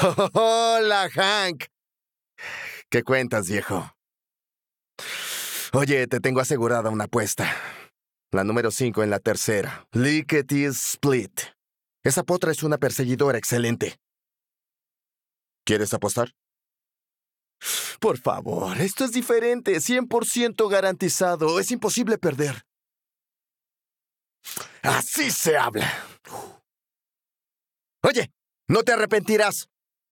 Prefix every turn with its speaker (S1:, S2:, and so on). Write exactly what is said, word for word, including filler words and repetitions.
S1: Hola, Hank. ¿Qué cuentas, viejo? Oye, te tengo asegurada una apuesta. La número cinco en la tercera. Lickety Split. Esa potra es una perseguidora excelente. ¿Quieres apostar? Por favor, esto es diferente. cien por ciento garantizado. Es imposible perder. Así se habla. Oye, no te arrepentirás.